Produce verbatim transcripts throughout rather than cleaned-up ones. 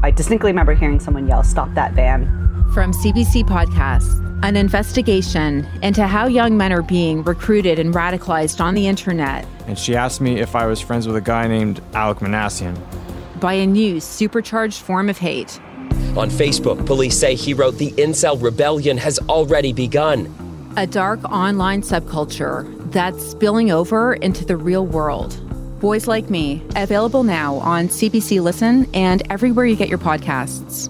I distinctly remember hearing someone yell, "Stop that van." From C B C Podcasts, an investigation into how young men are being recruited and radicalized on the internet. And she asked me if I was friends with a guy named Alek Minassian. By a new supercharged form of hate. On Facebook, police say he wrote the incel rebellion has already begun. A dark online subculture that's spilling over into the real world. Boys Like Me, available now on C B C Listen and everywhere you get your podcasts.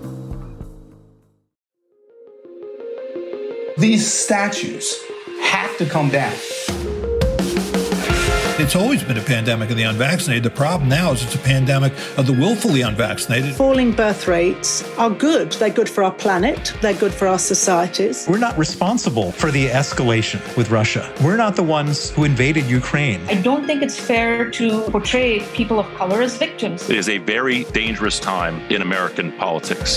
These statues have to come down. It's always been a pandemic of the unvaccinated. The problem now is it's a pandemic of the willfully unvaccinated. Falling birth rates are good. They're good for our planet. They're good for our societies. We're not responsible for the escalation with Russia. We're not the ones who invaded Ukraine. I don't think it's fair to portray people of color as victims. It is a very dangerous time in American politics.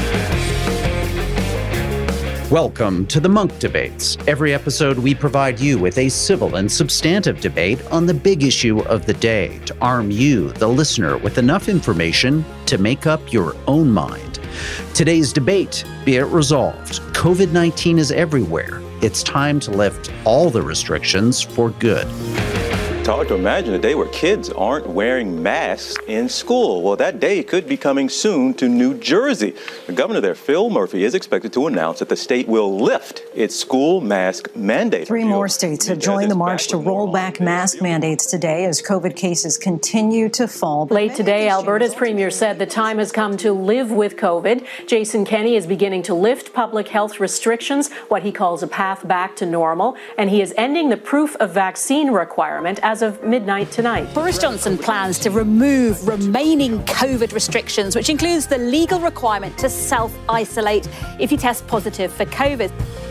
Welcome to the Munk Debates. Every episode, we provide you with a civil and substantive debate on the big issue of the day to arm you, the listener, with enough information to make up your own mind. Today's debate, be it resolved, COVID nineteen is everywhere. It's time to lift all the restrictions for good. It's hard to imagine a day where kids aren't wearing masks in school. Well, that day could be coming soon to New Jersey. The governor there, Phil Murphy, is expected to announce that the state will lift its school mask mandate. Three more states have joined the march to roll back mask mandates today as COVID cases continue to fall. Late today, Alberta's premier said the time has come to live with COVID. Jason Kenney is beginning to lift public health restrictions, what he calls a path back to normal, and he is ending the proof of vaccine requirement as of midnight tonight. Boris Johnson plans to remove remaining COVID restrictions, which includes the legal requirement to self-isolate if you test positive for COVID.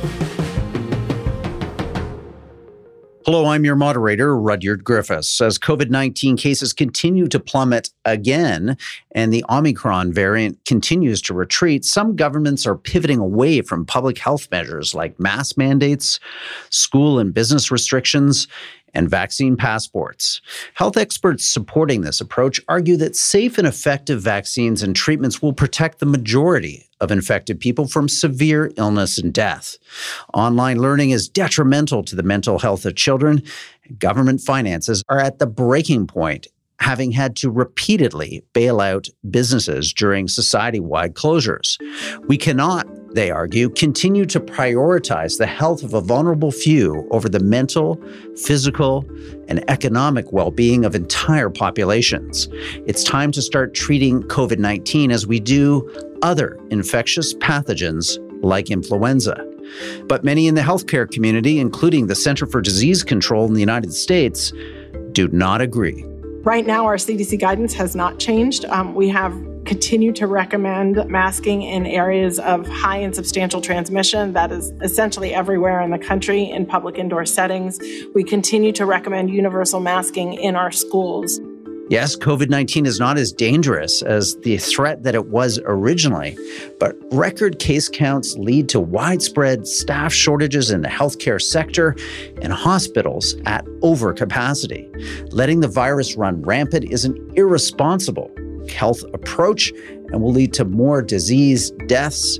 Hello, I'm your moderator, Rudyard Griffiths. As COVID nineteen cases continue to plummet again and the Omicron variant continues to retreat, some governments are pivoting away from public health measures like mask mandates, school and business restrictions, and vaccine passports. Health experts supporting this approach argue that safe and effective vaccines and treatments will protect the majority of infected people from severe illness and death. Online learning is detrimental to the mental health of children. Government finances are at the breaking point, having had to repeatedly bail out businesses during society-wide closures. We cannot, they argue, continue to prioritize the health of a vulnerable few over the mental, physical, and economic well-being of entire populations. It's time to start treating COVID nineteen as we do other infectious pathogens like influenza. But many in the healthcare community, including the Center for Disease Control in the United States, do not agree. Right now, our C D C guidance has not changed. Um, we have continued to recommend masking in areas of high and substantial transmission. That is essentially everywhere in the country in public indoor settings. We continue to recommend universal masking in our schools. Yes, COVID nineteen is not as dangerous as the threat that it was originally, but record case counts lead to widespread staff shortages in the healthcare sector and hospitals at overcapacity. Letting the virus run rampant is an irresponsible health approach and will lead to more disease, deaths,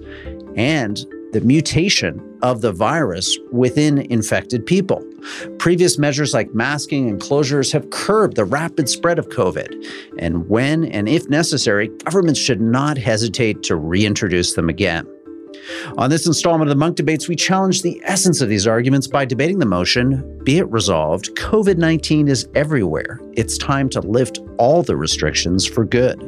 and the mutation of the virus within infected people. Previous measures like masking and closures have curbed the rapid spread of COVID. And when and if necessary, governments should not hesitate to reintroduce them again. On this installment of the Munk Debates, we challenge the essence of these arguments by debating the motion, be it resolved, COVID nineteen is everywhere. It's time to lift all the restrictions for good.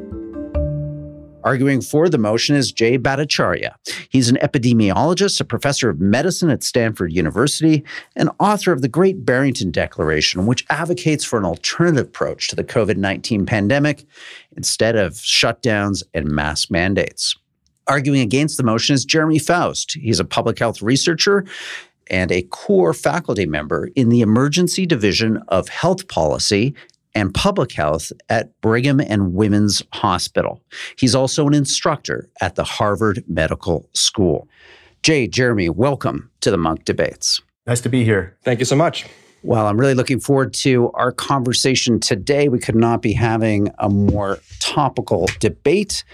Arguing for the motion is Jay Bhattacharya. He's an epidemiologist, a professor of medicine at Stanford University, and author of the Great Barrington Declaration, which advocates for an alternative approach to the COVID nineteen pandemic instead of shutdowns and mask mandates. Arguing against the motion is Jeremy Faust. He's a public health researcher and a core faculty member in the Emergency Division of Health Policy and Public Health at Brigham and Women's Hospital. He's also an instructor at the Harvard Medical School. Jay, Jeremy, welcome to the Munk Debates. Nice to be here. Thank you so much. Well, I'm really looking forward to our conversation today. We could not be having a more topical debate.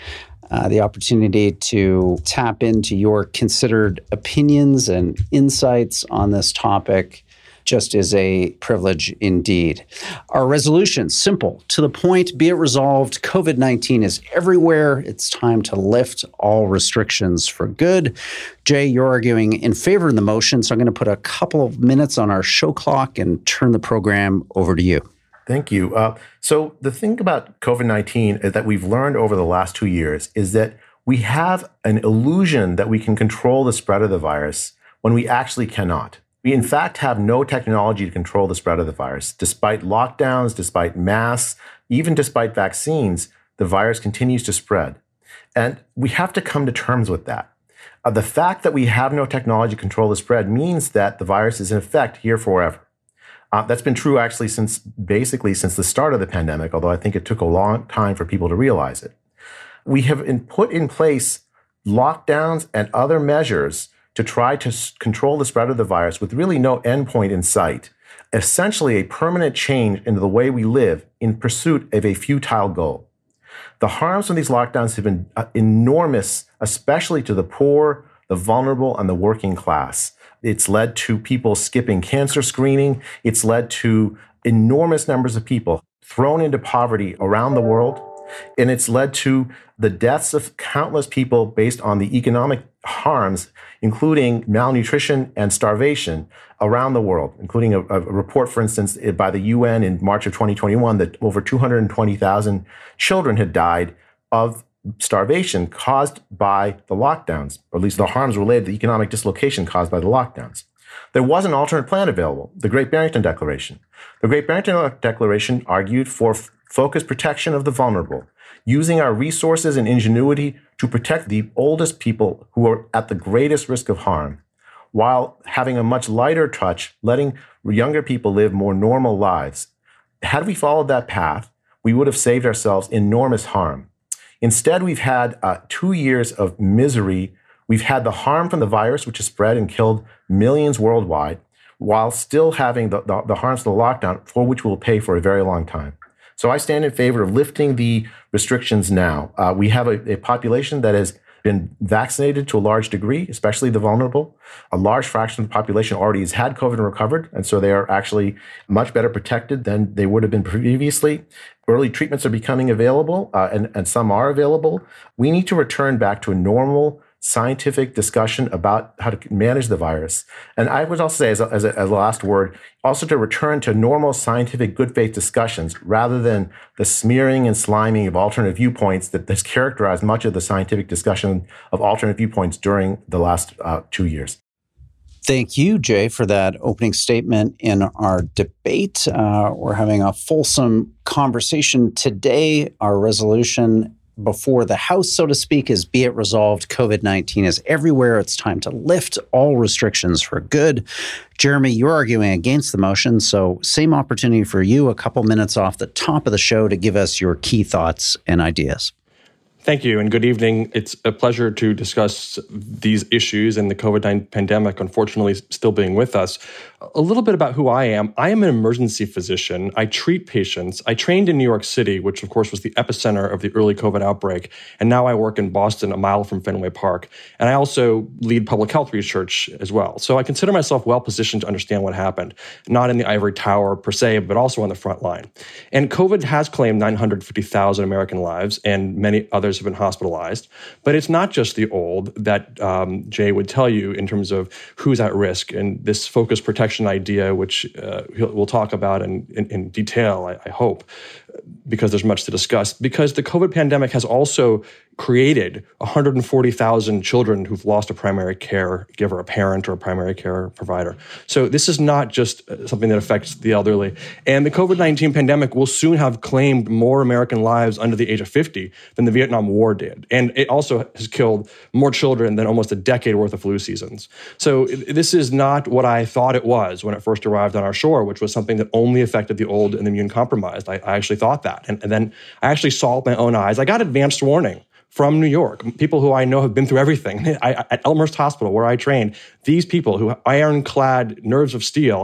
uh, the opportunity to tap into your considered opinions and insights on this topic. Just is a privilege indeed. Our resolution, simple, to the point, be it resolved. COVID nineteen is everywhere. It's time to lift all restrictions for good. Jay, you're arguing in favor of the motion, so I'm going to put a couple of minutes on our show clock and turn the program over to you. Thank you. Uh, so the thing about COVID nineteen is that we've learned over the last two years is that we have an illusion that we can control the spread of the virus when we actually cannot. We, in fact, have no technology to control the spread of the virus. Despite lockdowns, despite masks, even despite vaccines, the virus continues to spread. And we have to come to terms with that. Uh, the fact that we have no technology to control the spread means that the virus is, in effect, here forever. Uh, that's been true, actually, since basically since the start of the pandemic, although I think it took a long time for people to realize it. We have in, put in place lockdowns and other measures to try to s- control the spread of the virus with really no endpoint in sight, essentially a permanent change into the way we live in pursuit of a futile goal. The harms from these lockdowns have been uh, enormous, especially to the poor, the vulnerable, and the working class. It's led to people skipping cancer screening. It's led to enormous numbers of people thrown into poverty around the world. And it's led to the deaths of countless people based on the economic harms, including malnutrition and starvation around the world, including a, a report, for instance, by the U N in March of twenty twenty-one that over two hundred twenty thousand children had died of starvation caused by the lockdowns, or at least the harms related to the economic dislocation caused by the lockdowns. There was an alternate plan available, the Great Barrington Declaration. The Great Barrington Declaration argued for f- focused protection of the vulnerable, using our resources and ingenuity to protect the oldest people who are at the greatest risk of harm, while having a much lighter touch, letting younger people live more normal lives. Had we followed that path, we would have saved ourselves enormous harm. Instead, we've had uh, two years of misery. We've had the harm from the virus, which has spread and killed millions worldwide, while still having the, the, the harms of the lockdown, for which we'll pay for a very long time. So I stand in favor of lifting the restrictions now. Uh, we have a, a population that has been vaccinated to a large degree, especially the vulnerable. A large fraction of the population already has had COVID and recovered, and so they are actually much better protected than they would have been previously. Early treatments are becoming available, uh, and, and some are available. We need to return back to a normal scientific discussion about how to manage the virus. And I would also say, as a, as a, as a last word, also to return to normal scientific good faith discussions rather than the smearing and sliming of alternate viewpoints that has characterized much of the scientific discussion of alternate viewpoints during the last uh, two years. Thank you, Jay, for that opening statement in our debate. Uh, we're having a fulsome conversation today. Our resolution before the House, so to speak, is be it resolved. COVID nineteen is everywhere. It's time to lift all restrictions for good. Jeremy, you're arguing against the motion, so same opportunity for you, a couple minutes off the top of the show to give us your key thoughts and ideas. Thank you, and good evening. It's a pleasure to discuss these issues and the COVID nineteen pandemic, unfortunately, still being with us. A little bit about who I am. I am an emergency physician. I treat patients. I trained in New York City, which, of course, was the epicenter of the early COVID outbreak, and now I work in Boston, a mile from Fenway Park. And I also lead public health research as well. So I consider myself well-positioned to understand what happened, not in the ivory tower per se, but also on the front line. And COVID has claimed nine hundred fifty thousand American lives, and many others have been hospitalized. But it's not just the old that um, Jay would tell you in terms of who's at risk. And this focused protection idea, which uh, we'll talk about in, in, in detail, I, I hope, because there's much to discuss. Because the COVID pandemic has also created one hundred forty thousand children who've lost a primary care giver, a parent or a primary care provider. So this is not just something that affects the elderly. And the COVID nineteen pandemic will soon have claimed more American lives under the age of fifty than the Vietnam War did. And it also has killed more children than almost a decade worth of flu seasons. So this is not what I thought it was when it first arrived on our shore, which was something that only affected the old and the immune compromised. I, I actually thought that. And, and then I actually saw with my own eyes. I got advanced warning from New York, people who I know have been through everything. I, at Elmhurst Hospital, where I trained, these people who ironclad nerves of steel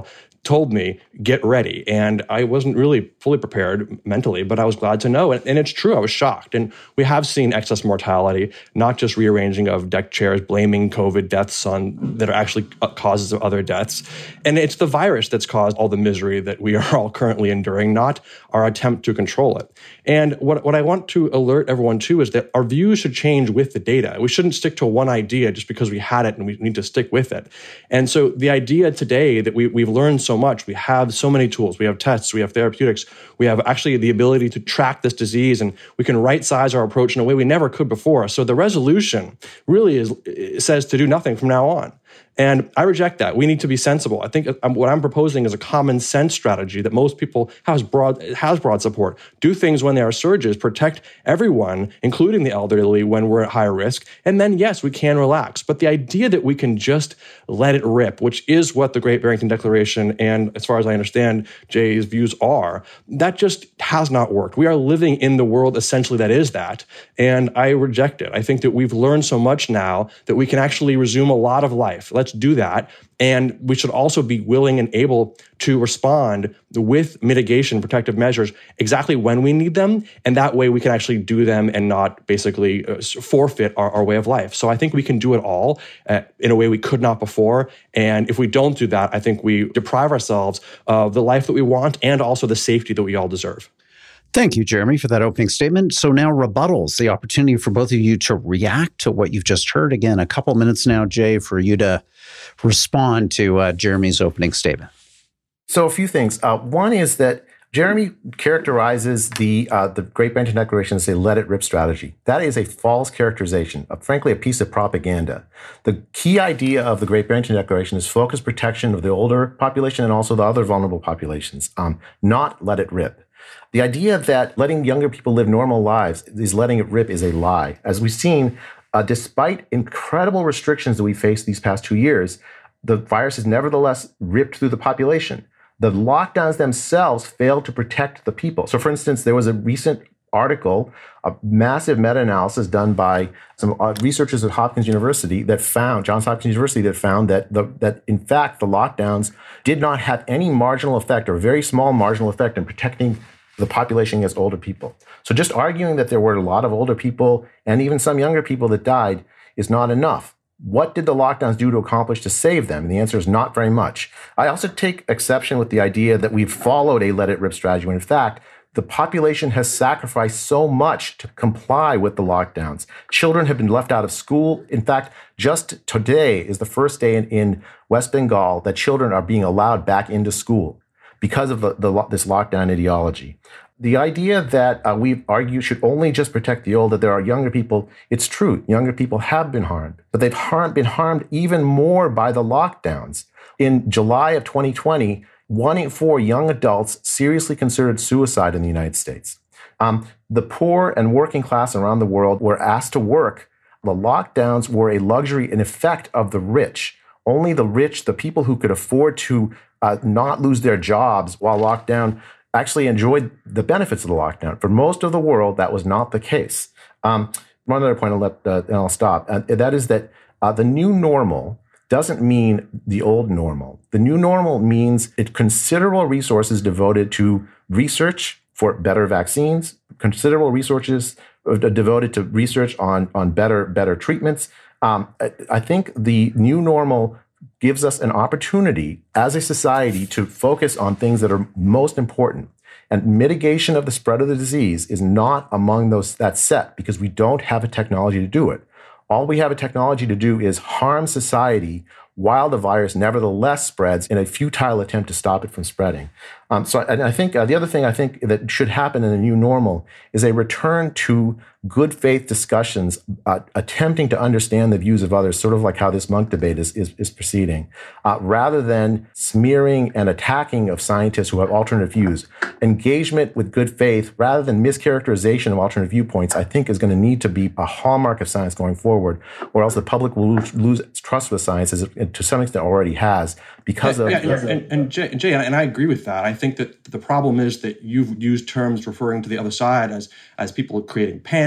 told me, get ready. And I wasn't really fully prepared mentally, but I was glad to know. And, and it's true, I was shocked. And we have seen excess mortality, not just rearranging of deck chairs, blaming COVID deaths on that are actually causes of other deaths. And it's the virus that's caused all the misery that we are all currently enduring, not our attempt to control it. And what, what I want to alert everyone to is that our views should change with the data. We shouldn't stick to one idea just because we had it and we need to stick with it. And so the idea today that we, we've learned so much, we have so many tools, we have tests, we have therapeutics, we have actually the ability to track this disease, and we can right-size our approach in a way we never could before. So the resolution really is says to do nothing from now on. And I reject that. We need to be sensible. I think what I'm proposing is a common sense strategy that most people has broad has broad support. Do things when there are surges, protect everyone, including the elderly, when we're at higher risk. And then, yes, we can relax. But the idea that we can just let it rip, which is what the Great Barrington Declaration and, as far as I understand, Jay's views are, that just has not worked. We are living in the world essentially that is that. And I reject it. I think that we've learned so much now that we can actually resume a lot of life. Let's do that. And we should also be willing and able to respond with mitigation protective measures exactly when we need them. And that way we can actually do them and not basically uh, forfeit our, our way of life. So I think we can do it all uh, in a way we could not before. And if we don't do that, I think we deprive ourselves of the life that we want and also the safety that we all deserve. Thank you, Jeremy, for that opening statement. So now rebuttals, the opportunity for both of you to react to what you've just heard. Again, a couple minutes now, Jay, for you to respond to uh, Jeremy's opening statement. So a few things. Uh, one is that Jeremy characterizes the uh, the Great Barrington Declaration as a let it rip strategy. That is a false characterization, of, frankly, a piece of propaganda. The key idea of the Great Barrington Declaration is focused protection of the older population and also the other vulnerable populations, um, not let it rip. The idea that letting younger people live normal lives is letting it rip is a lie. As we've seen, uh, despite incredible restrictions that we faced these past two years, the virus has nevertheless ripped through the population. The lockdowns themselves failed to protect the people. So, for instance, there was a recent article, a massive meta-analysis done by some uh, researchers at Hopkins University that found, Johns Hopkins University, that found that, the, that in fact, the lockdowns did not have any marginal effect or very small marginal effect in protecting the population against older people. So just arguing that there were a lot of older people and even some younger people that died is not enough. What did the lockdowns do to accomplish to save them? And the answer is not very much. I also take exception with the idea that we've followed a let it rip strategy when in fact, the population has sacrificed so much to comply with the lockdowns. Children have been left out of school. In fact, just today is the first day in, in West Bengal that children are being allowed back into school because of the, the, this lockdown ideology. The idea that uh, we argue should only just protect the old, that there are younger people, it's true. Younger people have been harmed, but they've harmed, been harmed even more by the lockdowns. In July of twenty twenty, one in four young adults seriously considered suicide in the United States. Um, the poor and working class around the world were asked to work. The lockdowns were a luxury, in effect, of the rich. Only the rich, the people who could afford to uh, not lose their jobs while locked down, actually enjoyed the benefits of the lockdown. For most of the world, that was not the case. Um, one other point, I'll let, uh, and I'll stop. Uh, that is that uh, the new normal doesn't mean the old normal. The new normal means it considerable resources devoted to research for better vaccines, considerable resources devoted to research on, on better, better treatments. Um, I, I think the new normal gives us an opportunity as a society to focus on things that are most important. And mitigation of the spread of the disease is not among those that set because we don't have a technology to do it. All we have a technology to do is harm society while the virus nevertheless spreads in a futile attempt to stop it from spreading. Um, so and I think uh, the other thing I think that should happen in the new normal is a return to good faith discussions, uh, attempting to understand the views of others, sort of like how this Munk debate is, is, is proceeding, uh, rather than smearing and attacking of scientists who have alternate views. Engagement with good faith, rather than mischaracterization of alternate viewpoints, I think is going to need to be a hallmark of science going forward, or else the public will lose, lose trust with science, as it to some extent already has, because yeah, of... Yeah, and, and, and, Jay, Jay, and I agree with that. I think that the problem is that you've used terms referring to the other side as, as people creating panic,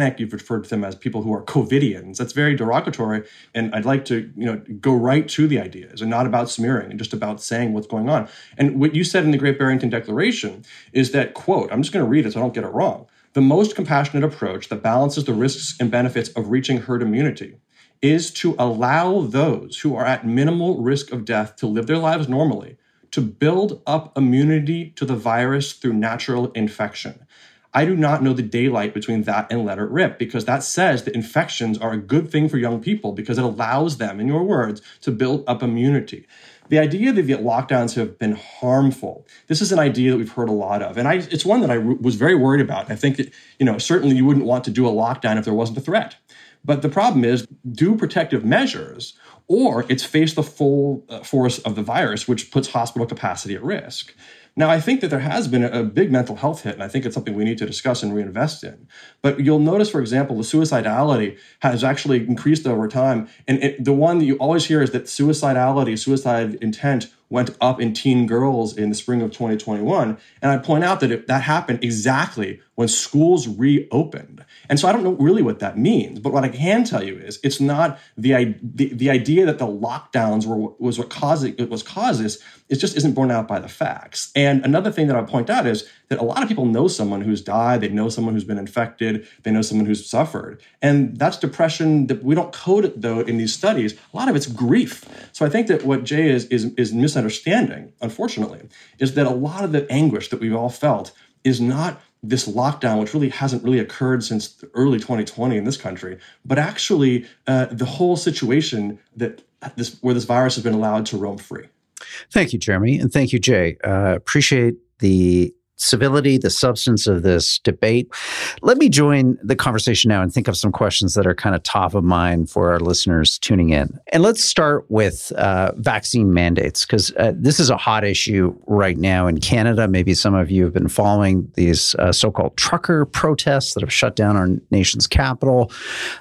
panic. You've referred to them as people who are COVIDians. That's very derogatory. And I'd like to, you know, go right to the ideas and not about smearing and just about saying what's going on. And what you said in the Great Barrington Declaration is that, quote, I'm just going to read it so I don't get it wrong. The most compassionate approach that balances the risks and benefits of reaching herd immunity is to allow those who are at minimal risk of death to live their lives normally, to build up immunity to the virus through natural infection. I do not know the daylight between that and let it rip, because that says that infections are a good thing for young people because it allows them, in your words, to build up immunity. The idea that the lockdowns have been harmful, this is an idea that we've heard a lot of. And I, it's one that I was very worried about. I think that, you know, certainly you wouldn't want to do a lockdown if there wasn't a threat. But the problem is, do protective measures, or it's face the full uh, force of the virus, which puts hospital capacity at risk. Now, I think that there has been a, a big mental health hit, and I think it's something we need to discuss and reinvest in. But you'll notice, for example, the suicidality has actually increased over time. And it, the one that you always hear is that suicidality, suicide intent went up in teen girls in the spring of twenty twenty-one. And I point out that it, that happened exactly when schools reopened. And so I don't know really what that means. But what I can tell you is it's not the the, the idea that the lockdowns were was what caused it was causes. It just isn't borne out by the facts. And another thing that I point out is that a lot of people know someone who's died. They know someone who's been infected. They know someone who's suffered. And that's depression that we don't code it, though, in these studies. A lot of it's grief. So I think that what Jay is is, is misunderstanding, unfortunately, is that a lot of the anguish that we've all felt is not this lockdown, which really hasn't really occurred since early twenty twenty in this country, but actually uh, the whole situation that this where this virus has been allowed to roam free. Thank you, Jeremy. And thank you, Jay. Uh, appreciate the civility, the substance of this debate. Let me join the conversation now and think of some questions that are kind of top of mind for our listeners tuning in. And let's start with uh, vaccine mandates, because uh, this is a hot issue right now in Canada. Maybe some of you have been following these uh, so-called trucker protests that have shut down our nation's capital.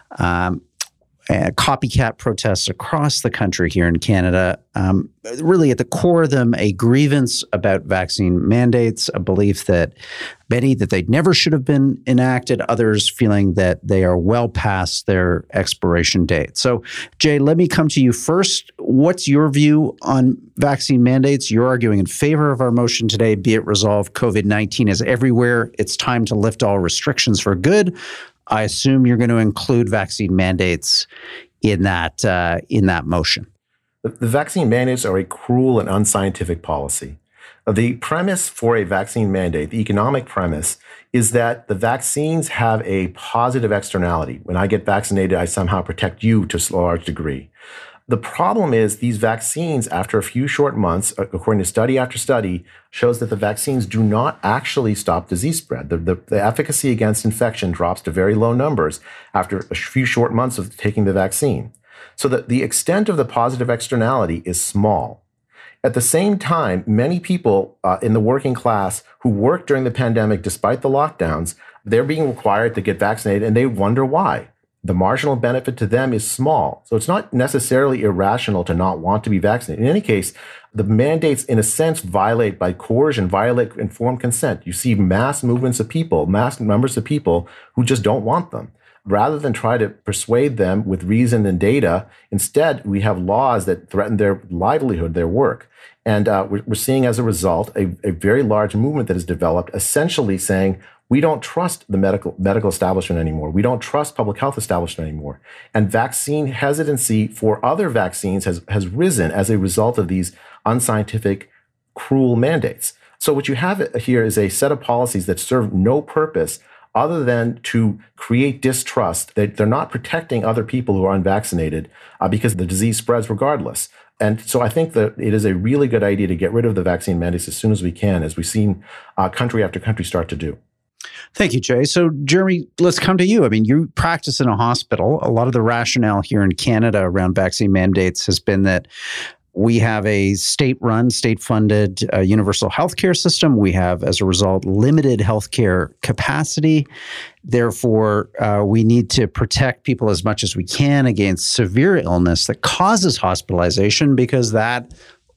Um, Uh, copycat protests across the country here in Canada. Um, really, at the core of them, a grievance about vaccine mandates, a belief that many that they never should have been enacted, others feeling that they are well past their expiration date. So, Jay, let me come to you first. What's your view on vaccine mandates? You're arguing in favor of our motion today, be it resolved. COVID nineteen is everywhere. It's time to lift all restrictions for good. I assume you're going to include vaccine mandates in that uh, in that motion. The vaccine mandates are a cruel and unscientific policy. The premise for a vaccine mandate, the economic premise, is that the vaccines have a positive externality. When I get vaccinated, I somehow protect you to a large degree. The problem is these vaccines, after a few short months, according to study after study, shows that the vaccines do not actually stop disease spread. The, the, the efficacy against infection drops to very low numbers after a few short months of taking the vaccine. So that the extent of the positive externality is small. At the same time, many people uh, in the working class who worked during the pandemic, despite the lockdowns, they're being required to get vaccinated, and they wonder why. The marginal benefit to them is small. So it's not necessarily irrational to not want to be vaccinated. In any case, the mandates, in a sense, violate by coercion, violate informed consent. You see mass movements of people, mass numbers of people who just don't want them. Rather than try to persuade them with reason and data, instead, we have laws that threaten their livelihood, their work. And uh, we're, we're seeing, as a result, a, a very large movement that has developed, essentially saying, we don't trust the medical medical establishment anymore. We don't trust public health establishment anymore. And vaccine hesitancy for other vaccines has, has risen as a result of these unscientific, cruel mandates. So what you have here is a set of policies that serve no purpose other than to create distrust that they're not protecting other people who are unvaccinated uh, because the disease spreads regardless. And so I think that it is a really good idea to get rid of the vaccine mandates as soon as we can, as we've seen uh, country after country start to do. Thank you, Jay. So, Jeremy, let's come to you. I mean, you practice in a hospital. A lot of the rationale here in Canada around vaccine mandates has been that we have a state-run, state-funded uh, universal healthcare system. We have, as a result, limited healthcare capacity. Therefore, uh, we need to protect people as much as we can against severe illness that causes hospitalization, because that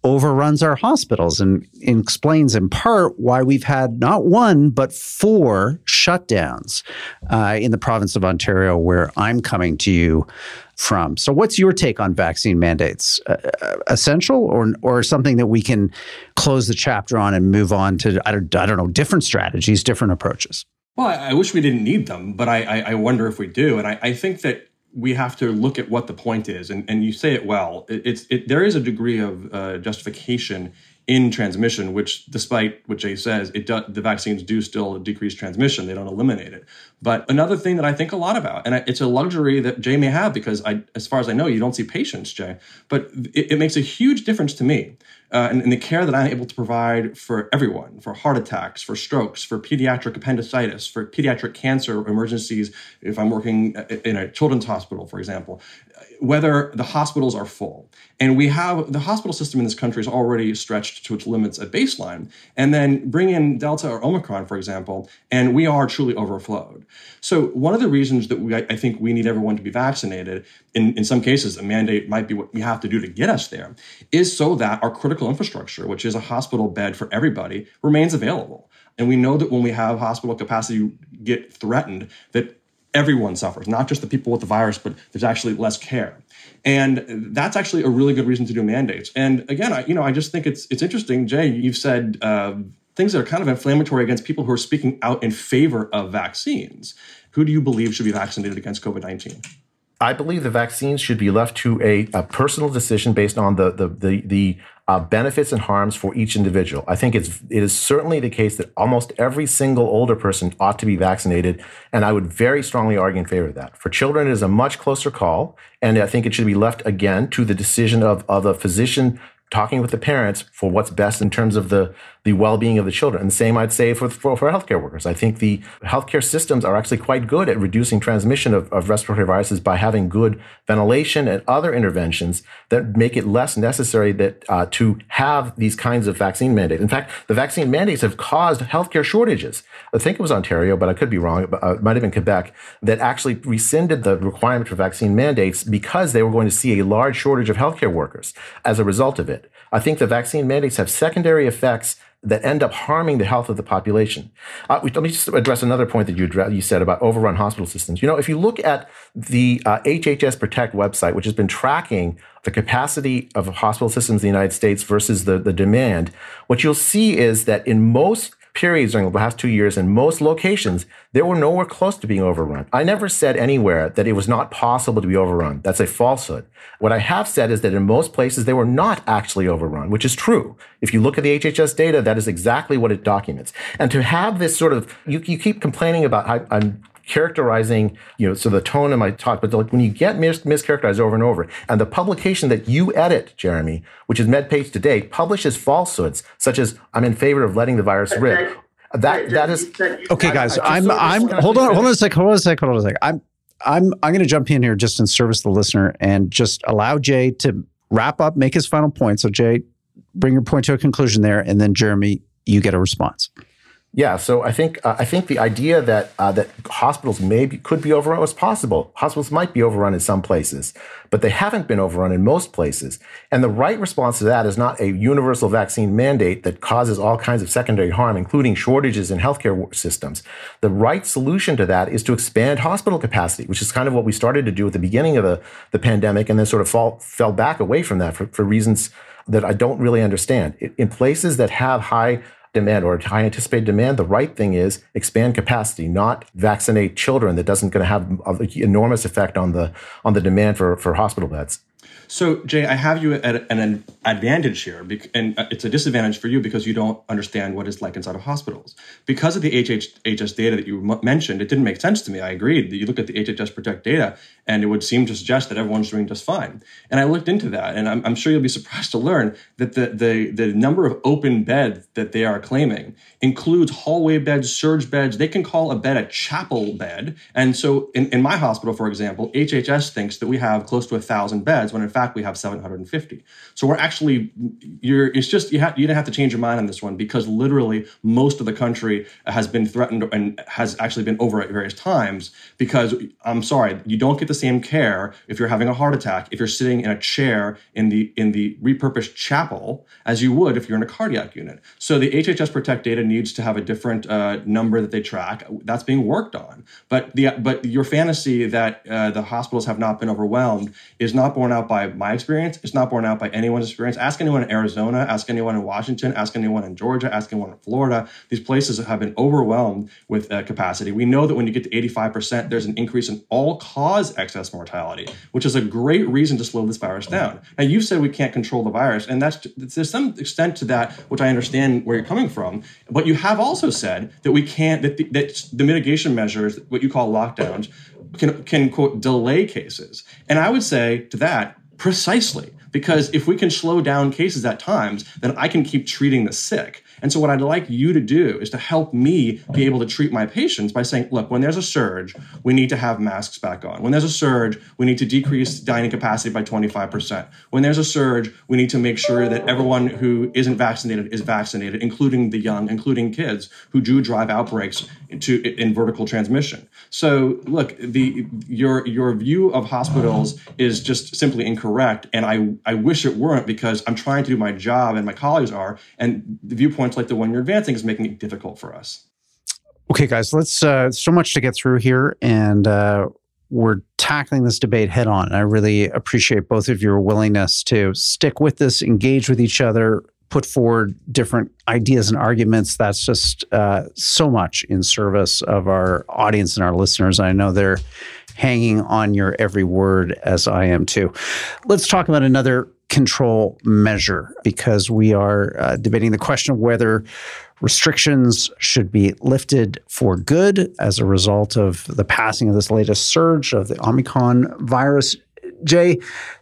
overruns our hospitals and explains in part why we've had not one, but four shutdowns uh, in the province of Ontario, where I'm coming to you from. So what's your take on vaccine mandates? Uh, essential or or something that we can close the chapter on and move on to, I don't, I don't know, different strategies, different approaches? Well, I, I wish we didn't need them, but I, I, I wonder if we do. And I, I think that we have to look at what the point is. And, and you say it well. It, it's it, there is a degree of uh, justification in transmission, which, despite what Jay says, it do, the vaccines do still decrease transmission. They don't eliminate it. But another thing that I think a lot about, and it's a luxury that Jay may have, because I, as far as I know, you don't see patients, Jay, but it, it makes a huge difference to me uh, in, in the care that I'm able to provide for everyone, for heart attacks, for strokes, for pediatric appendicitis, for pediatric cancer emergencies, if I'm working in a children's hospital, for example, whether the hospitals are full. And we have, the hospital system in this country is already stretched to its limits at baseline. And then bring in Delta or Omicron, for example, and we are truly overflowed. So one of the reasons that we, I think we need everyone to be vaccinated, in, in some cases, a mandate might be what we have to do to get us there, is so that our critical infrastructure, which is a hospital bed for everybody, remains available. And we know that when we have hospital capacity get threatened, that everyone suffers, not just the people with the virus, but there's actually less care. And that's actually a really good reason to do mandates. And again, I, you know, I just think it's it's interesting, Jay, you've said uh, things that are kind of inflammatory against people who are speaking out in favor of vaccines. Who do you believe should be vaccinated against COVID nineteen? I believe the vaccines should be left to a, a personal decision based on the the the, the uh, benefits and harms for each individual. I think it's it is certainly the case that almost every single older person ought to be vaccinated, and I would very strongly argue in favor of that. For children, it is a much closer call, and I think it should be left again to the decision of of a physician talking with the parents for what's best in terms of the, the well-being of the children. And the same I'd say for, for, for healthcare workers. I think the healthcare systems are actually quite good at reducing transmission of, of respiratory viruses by having good ventilation and other interventions that make it less necessary that uh, to have these kinds of vaccine mandates. In fact, the vaccine mandates have caused healthcare shortages. I think it was Ontario, but I could be wrong. Uh, it might have been Quebec that actually rescinded the requirement for vaccine mandates because they were going to see a large shortage of healthcare workers as a result of it. I think the vaccine mandates have secondary effects that end up harming the health of the population. Uh, let me just address another point that you address, you said about overrun hospital systems. You know, if you look at the uh, H H S Protect website, which has been tracking the capacity of hospital systems in the United States versus the, the demand, what you'll see is that in most periods during the last two years in most locations, they were nowhere close to being overrun. I never said anywhere that it was not possible to be overrun. That's a falsehood. What I have said is that in most places, they were not actually overrun, which is true. If you look at the H H S data, that is exactly what it documents. And to have this sort of, you, you keep complaining about, I, I'm characterizing, you know, so the tone of my talk, but like when you get mis- mischaracterized over and over, and the publication that you edit, Jeremy, which is MedPage Today, publishes falsehoods such as "I'm in favor of letting the virus rip." That that is okay, guys. I, I I'm I'm hold on hold on a second hold on a second hold on a second. I'm I'm I'm going to jump in here just in service of the listener and just allow Jay to wrap up, make his final point. So Jay, bring your point to a conclusion there, and then Jeremy, you get a response. Yeah, so I think uh, I think the idea that uh, that hospitals maybe could be overrun was possible. Hospitals might be overrun in some places, but they haven't been overrun in most places. And the right response to that is not a universal vaccine mandate that causes all kinds of secondary harm, including shortages in healthcare systems. The right solution to that is to expand hospital capacity, which is kind of what we started to do at the beginning of the, the pandemic, and then sort of fall, fell back away from that for, for reasons that I don't really understand. In places that have high demand or high anticipated demand, the right thing is expand capacity, not vaccinate children. That doesn't going to have an enormous effect on the on the demand for, for hospital beds. So, Jay, I have you at an advantage here, and it's a disadvantage for you because you don't understand what it's like inside of hospitals. Because of the H H S data that you mentioned, it didn't make sense to me. I agreed that you look at the H H S Protect data, and it would seem to suggest that everyone's doing just fine. And I looked into that, and I'm, I'm sure you'll be surprised to learn that the, the, the number of open beds that they are claiming includes hallway beds, surge beds. They can call a bed a chapel bed. And so in, in my hospital, for example, H H S thinks that we have close to one thousand beds. when in fact we have seven hundred fifty. So we're actually, you're, it's just, you, have, you don't have to change your mind on this one because literally most of the country has been threatened and has actually been over at various times because, I'm sorry, you don't get the same care if you're having a heart attack, if you're sitting in a chair in the in the repurposed chapel as you would if you're in a cardiac unit. So the H H S Protect data needs to have a different uh, number that they track. That's being worked on. But the but your fantasy that uh, the hospitals have not been overwhelmed is not borne out by my experience. It's not borne out by anyone's experience. Ask anyone in Arizona, ask anyone in Washington, ask anyone in Georgia, ask anyone in Florida. These places have been overwhelmed with uh, capacity. We know that when you get to eighty-five percent, there's an increase in all-cause excess mortality, which is a great reason to slow this virus down. Now, you said we can't control the virus, and that's there's some extent to that, which I understand where you're coming from. But you have also said that we can't, that the, that the mitigation measures, what you call lockdowns, can, can, quote, delay cases. And I would say to that, precisely, because if we can slow down cases at times, then I can keep treating the sick. And so what I'd like you to do is to help me be able to treat my patients by saying, look, when there's a surge, we need to have masks back on. When there's a surge, we need to decrease dining capacity by twenty-five percent. When there's a surge, we need to make sure that everyone who isn't vaccinated is vaccinated, including the young, including kids who do drive outbreaks into, in vertical transmission. So look, the your your view of hospitals is just simply incorrect. And I, I wish it weren't because I'm trying to do my job and my colleagues are. And the viewpoints like the one you're advancing is making it difficult for us. Okay, guys, let's, uh, so much to get through here. And uh, we're tackling this debate head on. I really appreciate both of your willingness to stick with this, engage with each other, put forward different ideas and arguments. That's just uh, so much in service of our audience and our listeners. I know they're hanging on your every word, as I am too. Let's talk about another control measure, because we are uh, debating the question of whether restrictions should be lifted for good as a result of the passing of this latest surge of the Omicron virus. Jay,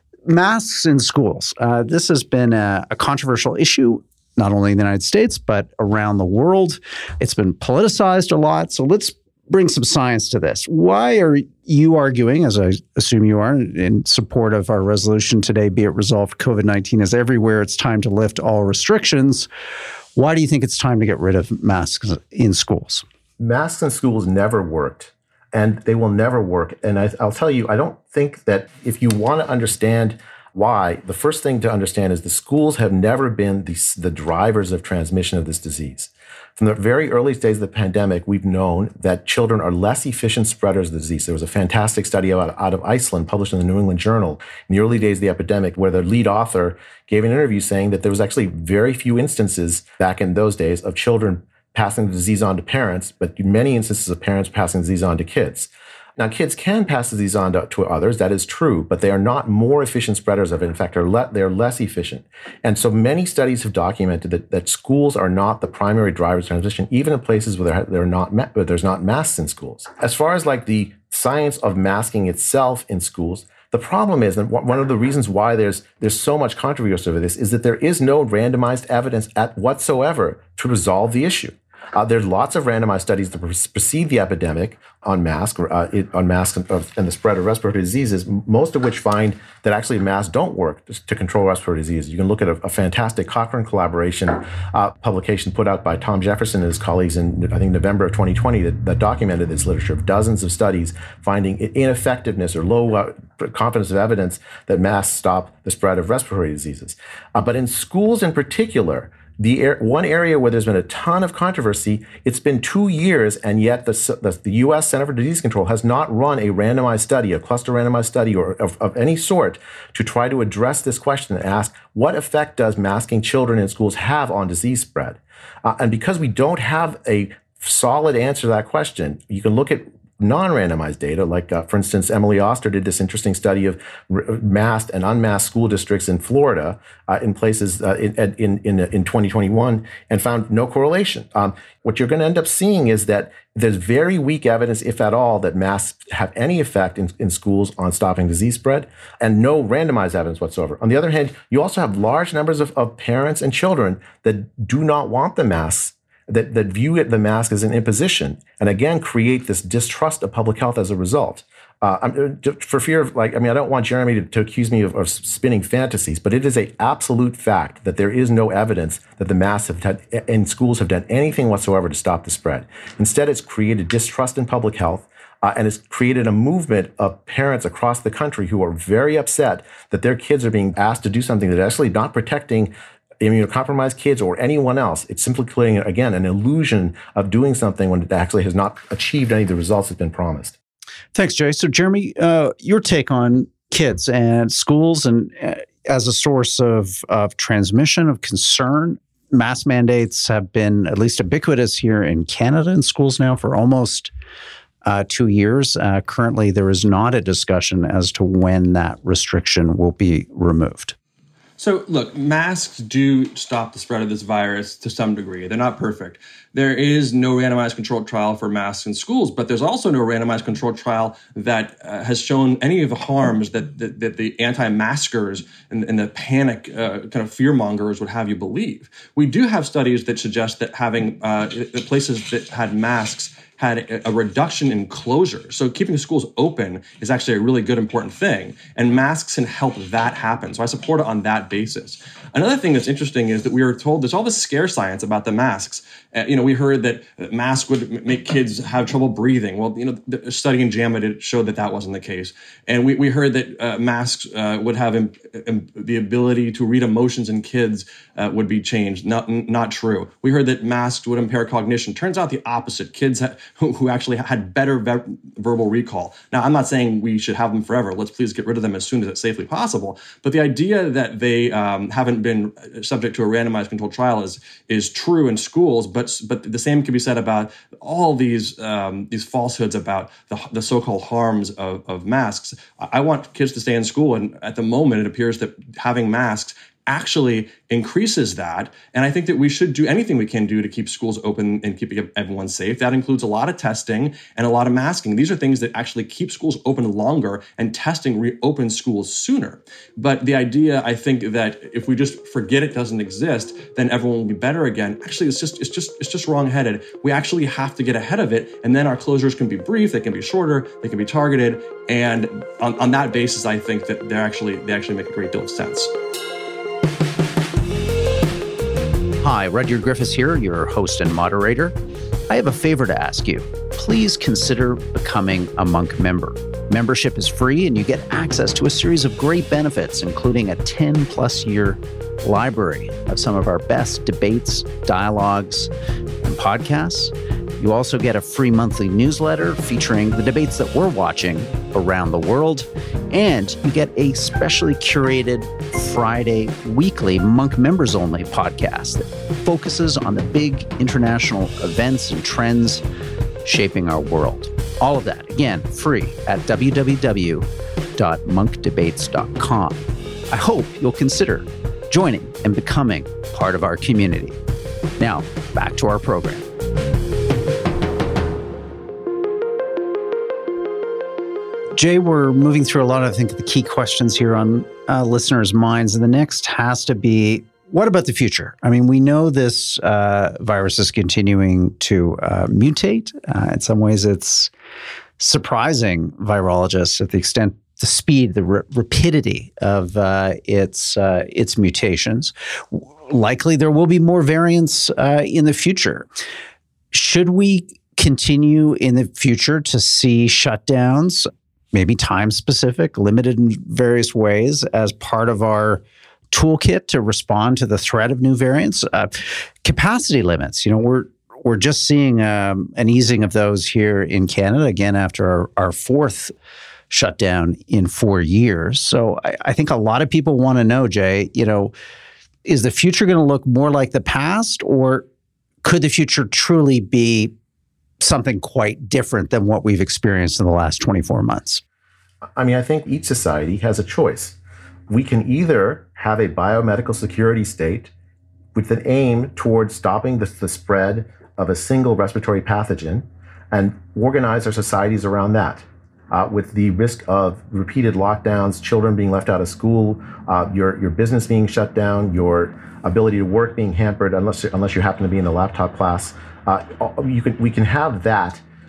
masks in schools. Uh, this has been a, a controversial issue, not only in the United States, but around the world. It's been politicized a lot. So let's bring some science to this. Why are you arguing, as I assume you are, in support of our resolution today, be it resolved COVID nineteen is everywhere, it's time to lift all restrictions? Why do you think it's time to get rid of masks in schools? Masks in schools never worked, and they will never work. And I, I'll tell you, I don't think that if you want to understand why, the first thing to understand is the schools have never been the, the drivers of transmission of this disease. From the very early days of the pandemic, we've known that children are less efficient spreaders of the disease. There was a fantastic study out, out of Iceland published in the New England Journal in the early days of the epidemic, where the lead author gave an interview saying that there was actually very few instances back in those days of children passing the disease on to parents, but many instances of parents passing the disease on to kids. Now, kids can pass the disease on to, to others. That is true, but they are not more efficient spreaders of it. In fact, they're, le- they're less efficient. And so many studies have documented that, that schools are not the primary drivers of transmission, even in places where, there, there are not ma- where there's not masks in schools. As far as like the science of masking itself in schools, the problem is, and one of the reasons why there's there's so much controversy over this, is that there is no randomized evidence at whatsoever to resolve the issue. Uh, there's lots of randomized studies that precede the epidemic on masks, uh, it, on masks and, and the spread of respiratory diseases, most of which find that actually masks don't work to, to control respiratory disease. You can look at a, a fantastic Cochrane collaboration uh, publication put out by Tom Jefferson and his colleagues in, I think, November of twenty twenty that, that documented this literature of dozens of studies finding ineffectiveness or low uh, confidence of evidence that masks stop the spread of respiratory diseases. Uh, but in schools in particular, The air, one area where there's been a ton of controversy, it's been two years, and yet the, the, the U S Center for Disease Control has not run a randomized study, a cluster randomized study or of, of any sort to try to address this question and ask, what effect does masking children in schools have on disease spread? Uh, and because we don't have a solid answer to that question, you can look at non-randomized data, like, uh, for instance, Emily Oster did this interesting study of r- masked and unmasked school districts in Florida, uh, in places uh, in, in, in, in twenty twenty-one, and found no correlation. Um, what you're going to end up seeing is that there's very weak evidence, if at all, that masks have any effect in, in schools on stopping disease spread, and no randomized evidence whatsoever. On the other hand, you also have large numbers of, of parents and children that do not want the masks, that, that view it, the mask as an imposition, and again create this distrust of public health as a result. Uh, I'm, for fear of, like, I mean, I don't want Jeremy to, to accuse me of, of spinning fantasies, but it is an absolute fact that there is no evidence that the masks have had, in schools have done anything whatsoever to stop the spread. Instead, it's created distrust in public health, uh, and it's created a movement of parents across the country who are very upset that their kids are being asked to do something that is actually not protecting immunocompromised kids or anyone else. It's simply creating, again, an illusion of doing something when it actually has not achieved any of the results that's been promised. Thanks, Jay. So, Jeremy, uh, your take on kids and schools and uh, as a source of, of transmission, of concern. Mask mandates have been at least ubiquitous here in Canada in schools now for almost uh, two years. Uh, currently, there is not a discussion as to when that restriction will be removed. So, look, masks do stop the spread of this virus to some degree. They're not perfect. There is no randomized controlled trial for masks in schools, but there's also no randomized controlled trial that uh, has shown any of the harms that, that, that the anti-maskers and, and the panic uh, kind of fear-mongers would have you believe. We do have studies that suggest that having uh, the places that had masks had a reduction in closure. So keeping schools open is actually a really good, important thing. And masks can help that happen. So I support it on that basis. Another thing that's interesting is that we were told there's all this scare science about the masks. Uh, you know, we heard that masks would make kids have trouble breathing. Well, you know, the study in JAMA did showed that that wasn't the case. And we, we heard that uh, masks uh, would have imp- imp- the ability to read emotions in kids uh, would be changed. Not, not true. We heard that masks would impair cognition. Turns out the opposite. Kids ha- who, who actually had better ver- verbal recall. Now, I'm not saying we should have them forever. Let's please get rid of them as soon as it's safely possible. But the idea that they um, haven't been subject to a randomized controlled trial is is true in schools, but but the same can be said about all these um, these falsehoods about the, the so-called harms of, of masks. I want kids to stay in school, and at the moment, it appears that having masks actually increases that. And I think that we should do anything we can do to keep schools open and keeping everyone safe. That includes a lot of testing and a lot of masking. These are things that actually keep schools open longer, and testing reopens schools sooner. But the idea, I think, that if we just forget it doesn't exist, then everyone will be better again. Actually, it's just it's just it's just wrong-headed. We actually have to get ahead of it, and then our closures can be brief, they can be shorter, they can be targeted. And on, on that basis, I think that they're actually they actually make a great deal of sense. Hi, Rudyard Griffiths here, your host and moderator. I have a favor to ask you. Please consider becoming a Monk member. Membership is free, and you get access to a series of great benefits, including a ten-plus year library of some of our best debates, dialogues, and podcasts. You also get a free monthly newsletter featuring the debates that we're watching around the world. And you get a specially curated Friday weekly Monk members only podcast that focuses on the big international events and trends shaping our world. All of that, again, free at w w w dot monk debates dot com. I hope you'll consider joining and becoming part of our community. Now, back to our program. Jay, we're moving through a lot of, I think, the key questions here on uh, listeners' minds. And the next has to be, what about the future? I mean, we know this uh, virus is continuing to uh, mutate. Uh, in some ways, it's surprising virologists at the extent, the speed, the r- rapidity of uh, its uh, its mutations. Likely, there will be more variants uh, in the future. Should we continue in the future to see shutdowns, maybe time-specific, limited in various ways, as part of our toolkit to respond to the threat of new variants? Uh, capacity limits, you know, we're we're just seeing um, an easing of those here in Canada, again, after our, our fourth shutdown in four years. So I, I think a lot of people want to know, Jay, you know, is the future going to look more like the past, or could the future truly be something quite different than what we've experienced in the last twenty-four months? I mean, I think each society has a choice. We can either have a biomedical security state with an aim towards stopping the, the spread of a single respiratory pathogen and organize our societies around that, uh, with the risk of repeated lockdowns, children being left out of school, uh, your, your business being shut down, your ability to work being hampered unless, unless you happen to be in the laptop class. Uh, you can, we can have that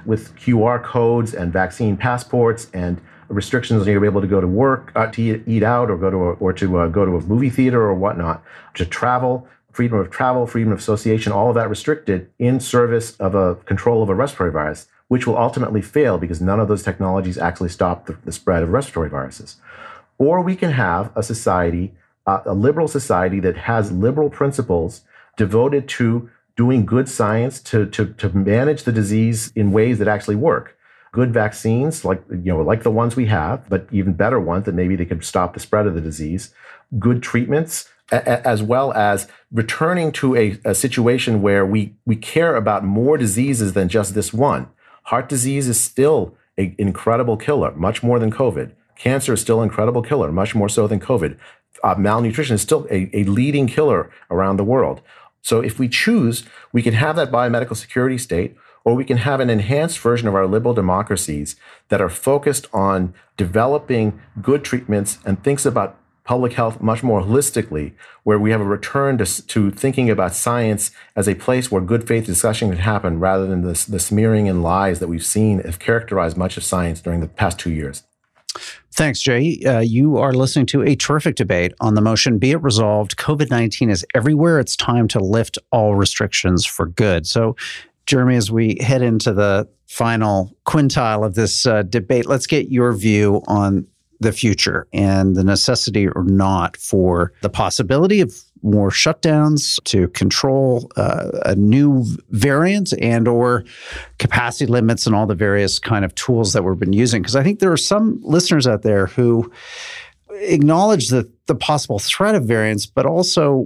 with Q R codes and vaccine passports and restrictions on you're able to go to work, uh, to eat, eat out, or go to a, or to uh, go to a movie theater or whatnot, to travel, freedom of travel, freedom of association, all of that restricted in service of a control of a respiratory virus, which will ultimately fail because none of those technologies actually stop the, the spread of respiratory viruses. Or we can have a society, uh, a liberal society that has liberal principles devoted to doing good science to, to, to manage the disease in ways that actually work. Good vaccines, like you know, like the ones we have, but even better ones that maybe they could stop the spread of the disease. Good treatments, a- as well as returning to a, a situation where we we care about more diseases than just this one. Heart disease is still an incredible killer, much more than COVID. Cancer is still an incredible killer, much more so than COVID. Uh, malnutrition is still a, a leading killer around the world. So if we choose, we can have that biomedical security state, or we can have an enhanced version of our liberal democracies that are focused on developing good treatments and thinks about public health much more holistically, where we have a return to, to thinking about science as a place where good faith discussion can happen rather than the, the smearing and lies that we've seen have characterized much of science during the past two years. Thanks, Jay. Uh, you are listening to a terrific debate on the motion, be it resolved, COVID nineteen is everywhere. It's time to lift all restrictions for good. So, Jeremy, as we head into the final quintile of this uh, debate, let's get your view on the future and the necessity or not for the possibility of more shutdowns to control uh, a new variant and or capacity limits and all the various kind of tools that we've been using. Because I think there are some listeners out there who acknowledge the, the possible threat of variants, but also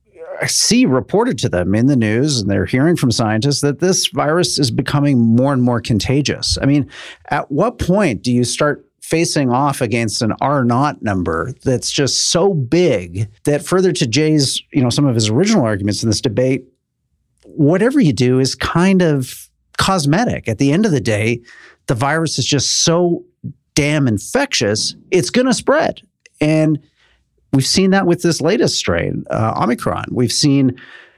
I see reported to them in the news, and they're hearing from scientists that this virus is becoming more and more contagious. I mean, at what point do you start facing off against an R naught number that's just so big that, further to Jay's, you know, some of his original arguments in this debate, whatever you do is kind of cosmetic. At the end of the day, the virus is just so damn infectious, it's going to spread. And we've seen that with this latest strain, uh, Omicron. We've seen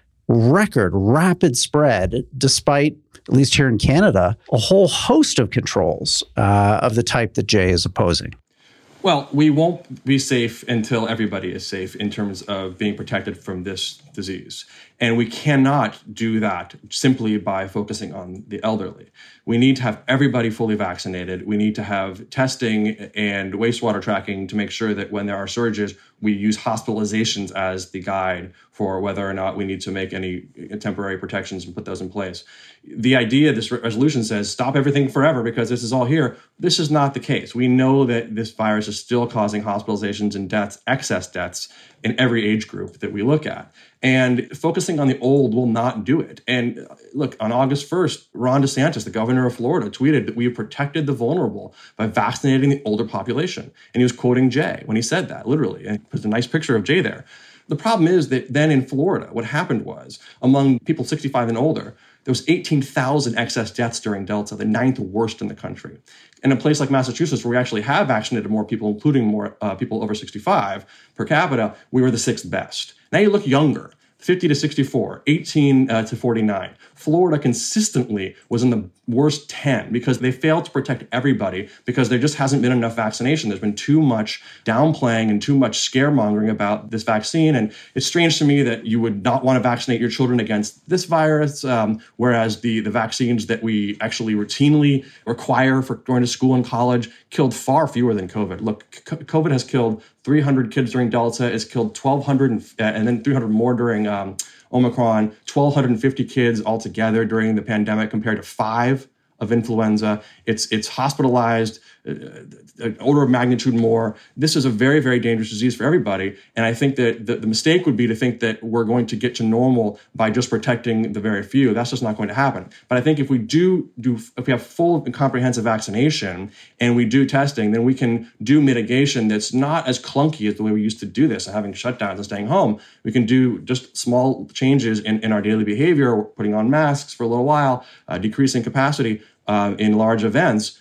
record rapid spread, despite, at least here in Canada, a whole host of controls uh, of the type that Jay is opposing. Well, we won't be safe until everybody is safe in terms of being protected from this disease. And we cannot do that simply by focusing on the elderly. We need to have everybody fully vaccinated. We need to have testing and wastewater tracking to make sure that when there are surges, we use hospitalizations as the guide for whether or not we need to make any temporary protections and put those in place. The idea, this resolution says, stop everything forever because this is all here. This is not the case. We know that this virus is still causing hospitalizations and deaths, excess deaths, in every age group that we look at. And focusing on the old will not do it. And look, on August first, Ron DeSantis, the governor of Florida, tweeted that we have protected the vulnerable by vaccinating the older population. And he was quoting Jay when he said that, literally. And there's a nice picture of Jay there. The problem is that then in Florida, what happened was, among people sixty-five and older, there was eighteen thousand excess deaths during Delta, the ninth worst in the country. In a place like Massachusetts, where we actually have vaccinated more people, including more uh, people over sixty-five per capita, we were the sixth best. Now you look younger, fifty to sixty-four, eighteen uh, to forty-nine. Florida consistently was in the worst ten because they failed to protect everybody because there just hasn't been enough vaccination. There's been too much downplaying and too much scaremongering about this vaccine. And it's strange to me that you would not want to vaccinate your children against this virus, um, whereas the, the vaccines that we actually routinely require for going to school and college killed far fewer than COVID. Look, c- COVID has killed three hundred kids during Delta. It's killed twelve hundred and, uh, and then three hundred more during um, Omicron, one thousand two hundred fifty kids altogether during the pandemic compared to five of influenza. It's it's hospitalized, uh, an order of magnitude more. This is a very, very dangerous disease for everybody. And I think that the, the mistake would be to think that we're going to get to normal by just protecting the very few. That's just not going to happen. But I think if we do, do if we have full and comprehensive vaccination and we do testing, then we can do mitigation that's not as clunky as the way we used to do this, having shutdowns and staying home. We can do just small changes in, in our daily behavior, putting on masks for a little while, uh, decreasing capacity Uh, in large events,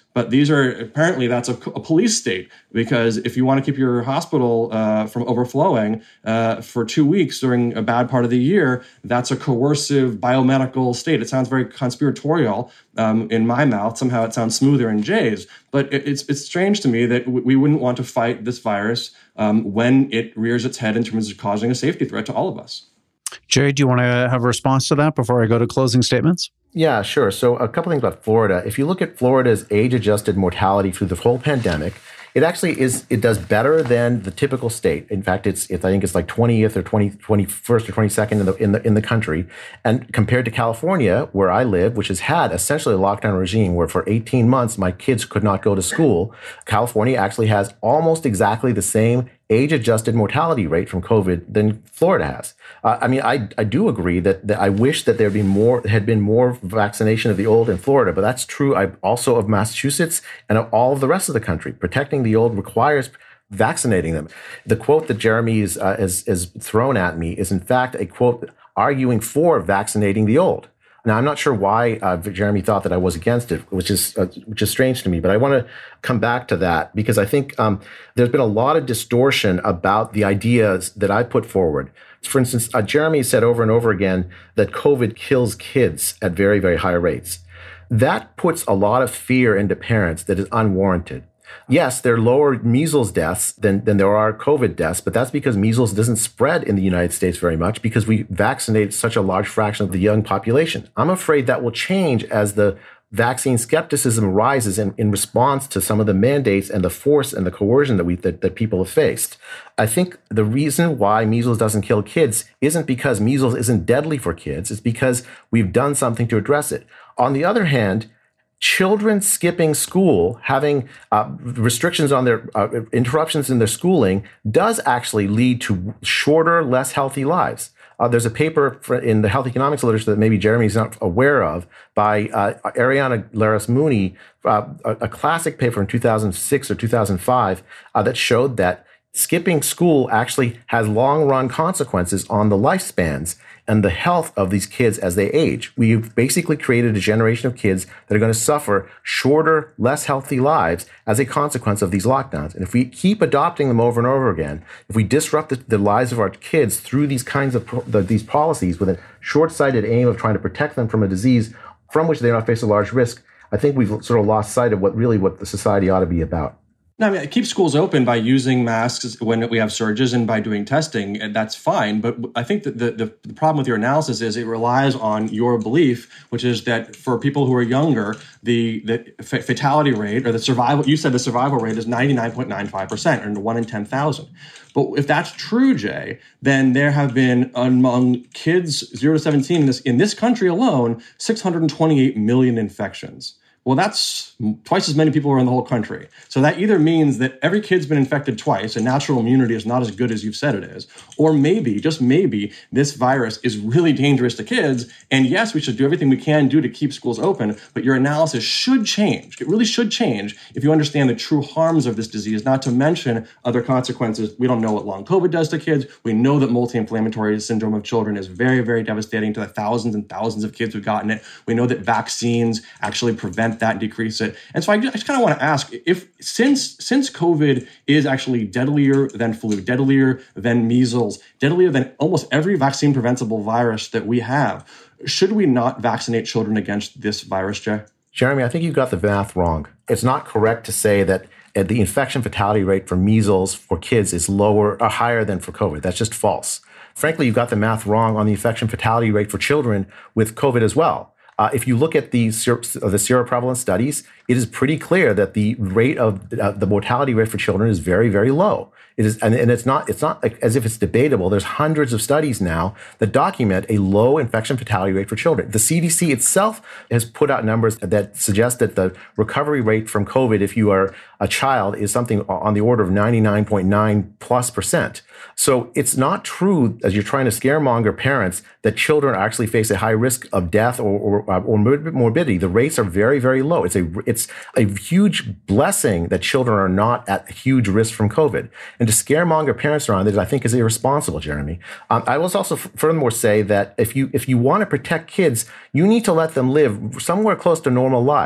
But these are apparently that's a, a police state, because if you want to keep your hospital uh, from overflowing uh, for two weeks during a bad part of the year, that's a coercive biomedical state. It sounds very conspiratorial um, in my mouth. Somehow it sounds smoother in Jay's. But it, it's it's strange to me that w- we wouldn't want to fight this virus um, when it rears its head in terms of causing a safety threat to all of us. Jay, do you want to have a response to that before I go to closing statements? Yeah, sure. So a couple things about Florida. If you look at Florida's age-adjusted mortality through the whole pandemic, it actually is, it does better than the typical state. In fact, it's, it's I think it's like twentieth or twenty, twenty-first or twenty-second in the, in the, in the country. And compared to California, where I live, which has had essentially a lockdown regime where for eighteen months, my kids could not go to school, California actually has almost exactly the same age-adjusted mortality rate from COVID than Florida has. Uh, I mean, I, I do agree that, that I wish that there be more had been more vaccination of the old in Florida, but that's true I, also of Massachusetts and of all of the rest of the country. Protecting the old requires vaccinating them. The quote that Jeremy is, uh, is, is thrown at me is in fact a quote arguing for vaccinating the old. Now, I'm not sure why uh, Jeremy thought that I was against it, which is uh, which is strange to me. But I want to come back to that because I think um, there's been a lot of distortion about the ideas that I put forward. For instance, uh, Jeremy said over and over again that COVID kills kids at very, very high rates. That puts a lot of fear into parents that is unwarranted. Yes, there are lower measles deaths than, than there are COVID deaths, but that's because measles doesn't spread in the United States very much because we vaccinate such a large fraction of the young population. I'm afraid that will change as the vaccine skepticism rises in, in response to some of the mandates and the force and the coercion that we that, that people have faced. I think the reason why measles doesn't kill kids isn't because measles isn't deadly for kids. It's because we've done something to address it. On the other hand, children skipping school, having uh, restrictions on their uh, interruptions in their schooling, does actually lead to shorter, less healthy lives. Uh, there's a paper for, in the health economics literature that maybe Jeremy's not aware of by uh, Ariana Laris-Mooney, uh, a, a classic paper in two thousand six or two thousand five uh, that showed that skipping school actually has long-run consequences on the lifespans and the health of these kids as they age. We've basically created a generation of kids that are going to suffer shorter, less healthy lives as a consequence of these lockdowns. And if we keep adopting them over and over again, if we disrupt the, the lives of our kids through these kinds of pro- the, these policies with a short-sighted aim of trying to protect them from a disease from which they don't face a large risk, I think we've sort of lost sight of what really what the society ought to be about. No, I mean, keep schools open by using masks when we have surges and by doing testing, and that's fine. But I think that the, the, the problem with your analysis is it relies on your belief, which is that for people who are younger, the, the f- fatality rate or the survival, you said the survival rate is ninety-nine point nine five percent, or one in ten thousand. But if that's true, Jay, then there have been among kids zero to seventeen in this, in this country alone, six hundred twenty-eight million infections. Well, that's twice as many people are in the whole country. So that either means that every kid's been infected twice and natural immunity is not as good as you've said it is, or maybe, just maybe, this virus is really dangerous to kids. And yes, we should do everything we can do to keep schools open, but your analysis should change. It really should change if you understand the true harms of this disease, not to mention other consequences. We don't know what long COVID does to kids. We know that multi-inflammatory syndrome of children is very, very devastating to the thousands and thousands of kids who've gotten it. We know that vaccines actually prevent that and decrease it. And so I just, just kind of want to ask if since since COVID is actually deadlier than flu, deadlier than measles, deadlier than almost every vaccine preventable virus that we have, should we not vaccinate children against this virus, Jay? Jeremy, I think you got the math wrong. It's not correct to say that the infection fatality rate for measles for kids is lower or higher than for COVID. That's just false. Frankly, you got the math wrong on the infection fatality rate for children with COVID as well. Uh, if you look at the, the seroprevalence studies, it is pretty clear that the rate of uh, the mortality rate for children is very, very low. It is, and, and it's not it's not like as if it's debatable. There's hundreds of studies now that document a low infection fatality rate for children. The C D C itself has put out numbers that suggest that the recovery rate from COVID, if you are a child, is something on the order of ninety-nine point nine plus percent. So it's not true, as you're trying to scaremonger parents, that children actually face a high risk of death or, or, or morbidity. The rates are very, very low. It's a it's a huge blessing that children are not at huge risk from COVID. And to scaremonger parents around it, I think, is irresponsible, Jeremy. Um, I will also f- furthermore say that if you if you want to protect kids, you need to let them live somewhere close to normal lives.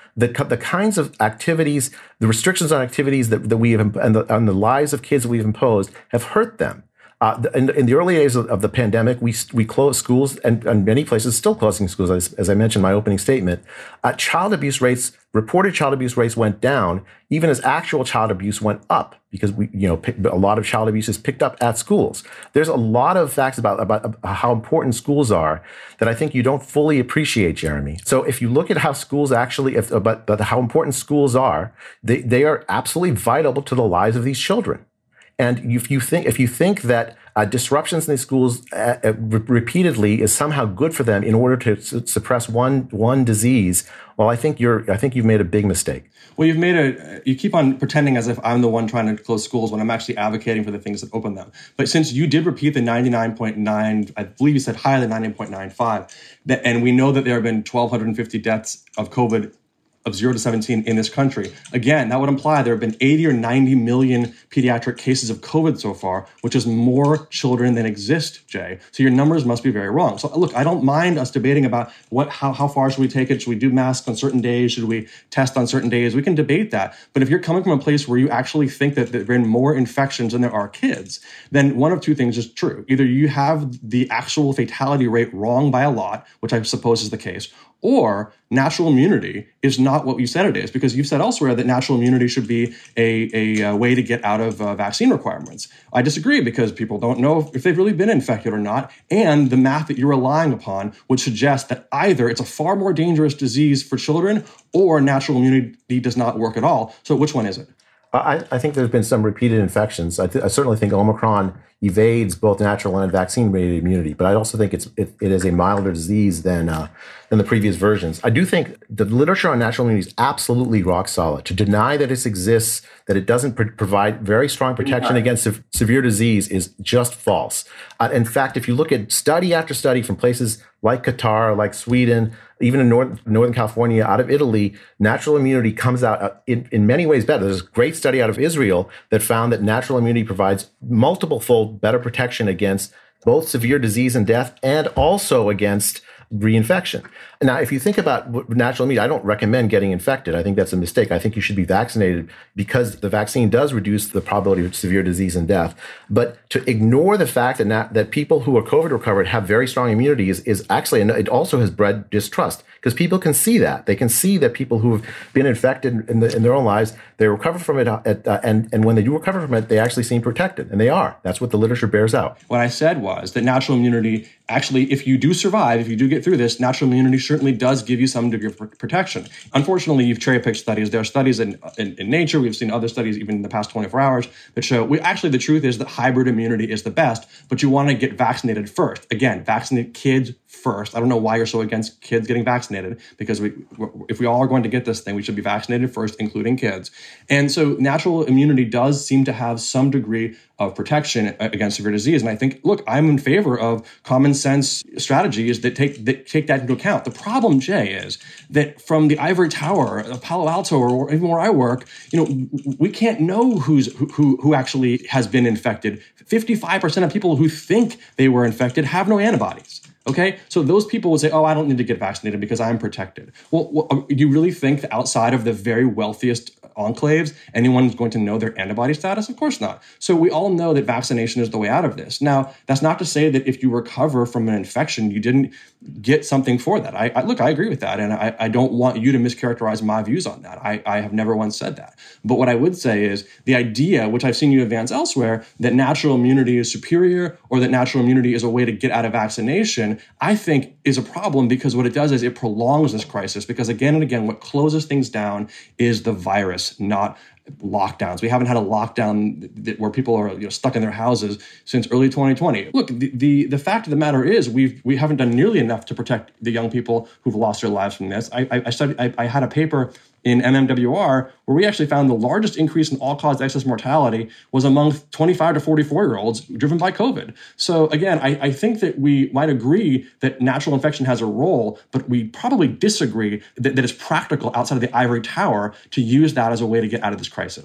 the, the kinds of activities, the restrictions on activities that, that we have, and the, on the lives of kids that we've imposed have hurt them. Uh, in, in the early days of, of the pandemic, we we closed schools, and, and many places still closing schools, as, as I mentioned in my opening statement. Uh, child abuse rates, reported child abuse rates went down, even as actual child abuse went up, because we, you know, pick, a lot of child abuse is picked up at schools. There's a lot of facts about, about how important schools are that I think you don't fully appreciate, Jeremy. So if you look at how schools actually, if, about, about how important schools are, they, they are absolutely vital to the lives of these children. And if you think if you think that uh, disruptions in these schools uh, uh, re- repeatedly is somehow good for them in order to s- suppress one one disease, well, I think you're I think you've made a big mistake. Well, you've made a you keep on pretending as if I'm the one trying to close schools when I'm actually advocating for the things that open them. But since you did repeat the ninety-nine point nine, I believe you said higher than ninety-nine point nine five, that, and we know that there have been one thousand two hundred fifty deaths of COVID of zero to seventeen in this country. Again, that would imply there have been eighty or ninety million pediatric cases of COVID so far, which is more children than exist, Jay. So your numbers must be very wrong. So look, I don't mind us debating about what, how, how far should we take it? Should we do masks on certain days? Should we test on certain days? We can debate that. But if you're coming from a place where you actually think that there have been more infections than there are kids, then one of two things is true. Either you have the actual fatality rate wrong by a lot, which I suppose is the case, or natural immunity is not what you said it is, because you've said elsewhere that natural immunity should be a, a, a way to get out of uh, vaccine requirements. I disagree, because people don't know if they've really been infected or not, and the math that you're relying upon would suggest that either it's a far more dangerous disease for children or natural immunity does not work at all. So which one is it? I, I think there's been some repeated infections. I, th- I certainly think Omicron evades both natural and vaccine-related immunity, but I also think it's it, it is a milder disease than uh, than the previous versions. I do think the literature on natural immunity is absolutely rock solid. To deny that it exists, that it doesn't pr- provide very strong protection against se- severe disease is just false. Uh, in fact, if you look at study after study from places like Qatar, like Sweden, even in North, Northern California, out of Italy, natural immunity comes out uh, in, in many ways better. There's a great study out of Israel that found that natural immunity provides multiple-fold better protection against both severe disease and death and also against reinfection. Now, if you think about natural immunity, I don't recommend getting infected. I think that's a mistake. I think you should be vaccinated because the vaccine does reduce the probability of severe disease and death. But to ignore the fact that not, that people who are COVID recovered have very strong immunity is, is actually, and it also has bred distrust, because people can see that. They can see that people who have been infected in, the, in their own lives, they recover from it, at, uh, and, and when they do recover from it, they actually seem protected, and they are. That's what the literature bears out. What I said was that natural immunity, actually, if you do survive, if you do get through this, natural immunity certainly does give you some degree of protection. Unfortunately, you've cherry-picked studies. There are studies in, in, in Nature. We've seen other studies even in the past twenty-four hours that show, we, actually, the truth is that hybrid immunity is the best, but you want to get vaccinated first. Again, vaccinate kids first. I don't know why you're so against kids getting vaccinated, because we, if we all are going to get this thing, we should be vaccinated first, including kids. And so natural immunity does seem to have some degree of protection against severe disease. And I think, look, I'm in favor of common sense strategies that take that take that into account. The problem, Jay, is that from the ivory tower, Palo Alto, or even where I work, you know, we can't know who's who who actually has been infected. fifty-five percent of people who think they were infected have no antibodies. Okay, so those people would say, oh, I don't need to get vaccinated because I'm protected. Well, well, do you really think that outside of the very wealthiest enclaves, anyone's going to know their antibody status? Of course not. So we all know that vaccination is the way out of this. Now, that's not to say that if you recover from an infection, you didn't get something for that. I, I look, I agree with that. And I, I don't want you to mischaracterize my views on that. I, I have never once said that. But what I would say is the idea, which I've seen you advance elsewhere, that natural immunity is superior or that natural immunity is a way to get out of vaccination, I think is a problem, because what it does is it prolongs this crisis, because again and again, what closes things down is the virus, not lockdowns. We haven't had a lockdown that, where people are you know, stuck in their houses since early twenty twenty. Look, the, the the fact of the matter is we've we haven't done nearly enough to protect the young people who've lost their lives from this. I I, I studied. I, I had a paper in M M W R where we actually found the largest increase in all-cause excess mortality was among twenty-five to forty-four-year-olds driven by COVID. So again, I, I think that we might agree that natural infection has a role, but we probably disagree that, that it's practical outside of the ivory tower to use that as a way to get out of this crisis.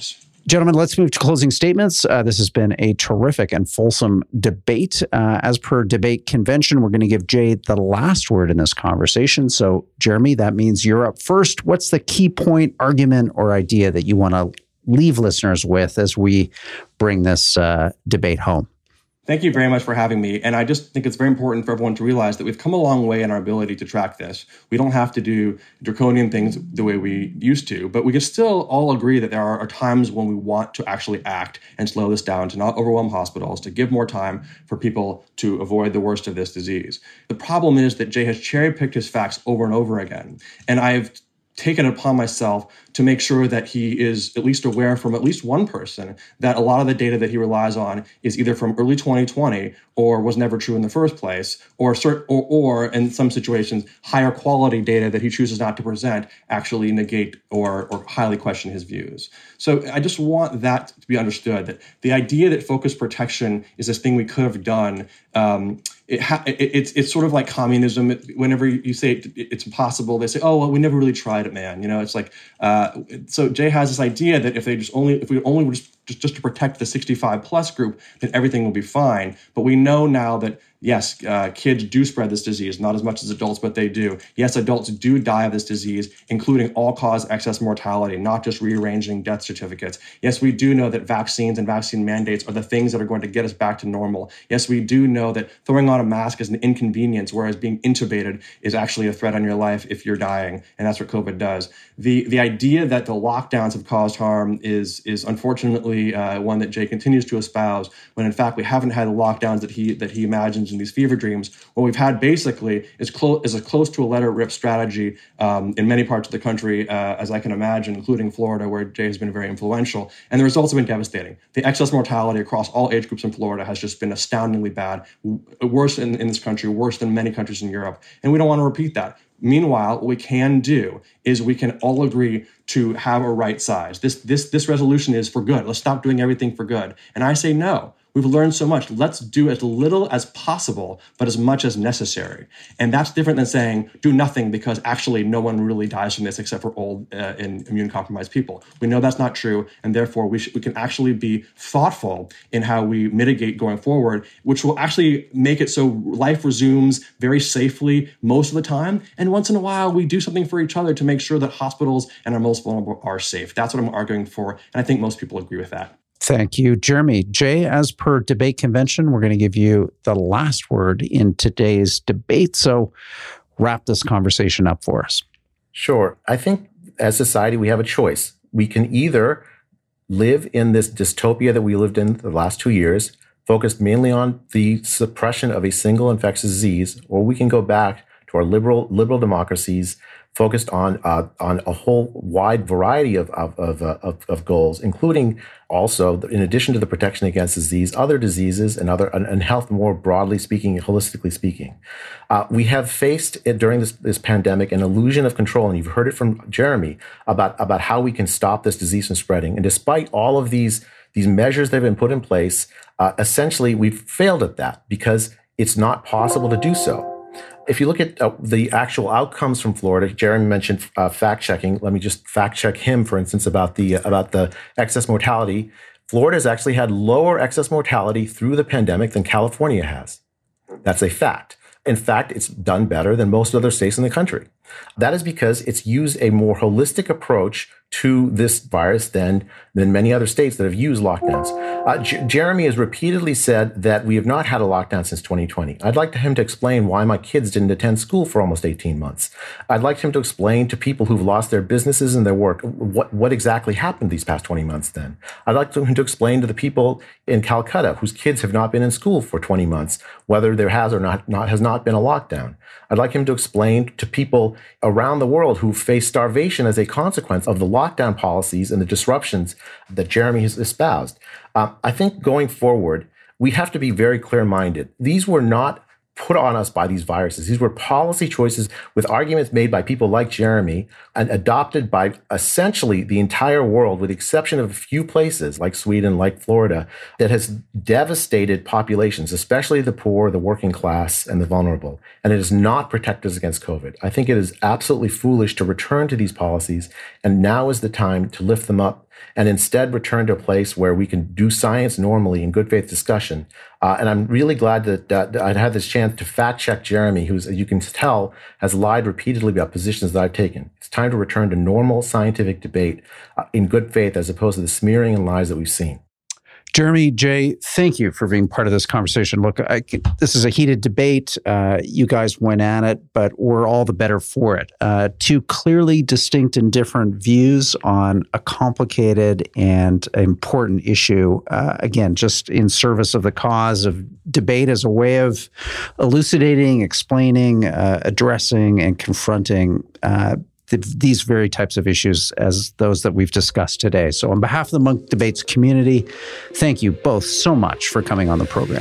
Gentlemen, let's move to closing statements. Uh, this has been a terrific and fulsome debate. Uh, as per debate convention, we're going to give Jay the last word in this conversation. So, Jeremy, that means you're up first. What's the key point, argument, or idea that you want to leave listeners with as we bring this uh, debate home? Thank you very much for having me. And I just think it's very important for everyone to realize that we've come a long way in our ability to track this. We don't have to do draconian things the way we used to, but we can still all agree that there are times when we want to actually act and slow this down, to not overwhelm hospitals, to give more time for people to avoid the worst of this disease. The problem is that Jay has cherry-picked his facts over and over again. And I've taken it upon myself to make sure that he is at least aware from at least one person that a lot of the data that he relies on is either from early twenty twenty or was never true in the first place, or, cert- or, or in some situations, higher quality data that he chooses not to present actually negate or, or highly question his views. So I just want that to be understood, that the idea that focused protection is this thing we could have done, um, it ha- it, it's it's sort of like communism. It, whenever you say it, it's impossible, they say, "Oh, well, we never really tried it, man." You know, it's like uh, so. Jay has this idea that if they just only if we only were just just, just to protect the sixty-five plus group, then everything will be fine. But we know now that yes, uh, kids do spread this disease, not as much as adults, but they do. Yes, adults do die of this disease, including all-cause excess mortality, not just rearranging death certificates. Yes, we do know that vaccines and vaccine mandates are the things that are going to get us back to normal. Yes, we do know that throwing on a mask is an inconvenience, whereas being intubated is actually a threat on your life if you're dying, and that's what COVID does. The the idea that the lockdowns have caused harm is, is unfortunately uh, one that Jay continues to espouse, when in fact we haven't had the lockdowns that he that he imagines in these fever dreams. What we've had basically is, clo- is a close to a letter rip strategy um, in many parts of the country, uh, as I can imagine, including Florida, where Jay has been very influential. And the results have been devastating. The excess mortality across all age groups in Florida has just been astoundingly bad, w- worse in, in this country, worse than many countries in Europe. And we don't want to repeat that. Meanwhile, what we can do is we can all agree to have a right size. This, this, this resolution is for good. Let's stop doing everything for good. And I say no. We've learned so much. Let's do as little as possible, but as much as necessary. And that's different than saying do nothing because actually no one really dies from this except for old uh, and immune-compromised people. We know that's not true, and therefore we, sh- we can actually be thoughtful in how we mitigate going forward, which will actually make it so life resumes very safely most of the time. And once in a while, we do something for each other to make sure that hospitals and our most vulnerable are safe. That's what I'm arguing for, and I think most people agree with that. Thank you, Jeremy. Jay, as per debate convention, we're going to give you the last word in today's debate. So wrap this conversation up for us. Sure. I think as society, we have a choice. We can either live in this dystopia that we lived in the last two years, focused mainly on the suppression of a single infectious disease, or we can go back to our liberal liberal democracies focused on uh, on a whole wide variety of of of, uh, of of goals, including also, in addition to the protection against disease, other diseases and other and, and health more broadly speaking, holistically speaking. Uh, we have faced it during this this pandemic an illusion of control, and you've heard it from Jeremy about about how we can stop this disease from spreading. And despite all of these these measures that have been put in place, uh, essentially we've failed at that because it's not possible to do so. If you look at uh, the actual outcomes from Florida, Jeremy mentioned uh, fact checking. Let me just fact check him, for instance, about the uh, about the excess mortality. Florida has actually had lower excess mortality through the pandemic than California has. That's a fact. In fact, it's done better than most other states in the country. That is because it's used a more holistic approach to this virus than, than many other states that have used lockdowns. Uh, J- Jeremy has repeatedly said that we have not had a lockdown since twenty twenty. I'd like him to explain why my kids didn't attend school for almost eighteen months. I'd like him to explain to people who've lost their businesses and their work what, what exactly happened these past twenty months then. I'd like him to explain to the people in Calcutta whose kids have not been in school for twenty months, whether there has or not, not has not been a lockdown. I'd like him to explain to people around the world who face starvation as a consequence of the lockdown policies and the disruptions that Jeremy has espoused. Uh, I think going forward, we have to be very clear-minded. These were not put on us by these viruses. These were policy choices with arguments made by people like Jeremy and adopted by essentially the entire world, with the exception of a few places like Sweden, like Florida, that has devastated populations, especially the poor, the working class, and the vulnerable. And it has not protected us against COVID. I think it is absolutely foolish to return to these policies, and now is the time to lift them up and instead return to a place where we can do science normally in good faith discussion. Uh, and I'm really glad that, that I'd had this chance to fact check Jeremy, who's, as you can tell, has lied repeatedly about positions that I've taken. It's time to return to normal scientific debate uh, in good faith as opposed to the smearing and lies that we've seen. Jeremy, Jay, thank you for being part of this conversation. Look, I, this is a heated debate. Uh, you guys went at it, but we're all the better for it. Uh, two clearly distinct and different views on a complicated and important issue. Uh, again, just in service of the cause of debate as a way of elucidating, explaining, uh, addressing, and confronting uh, The, these very types of issues as those that we've discussed today. So on behalf of the Munk Debates community, thank you both so much for coming on the program.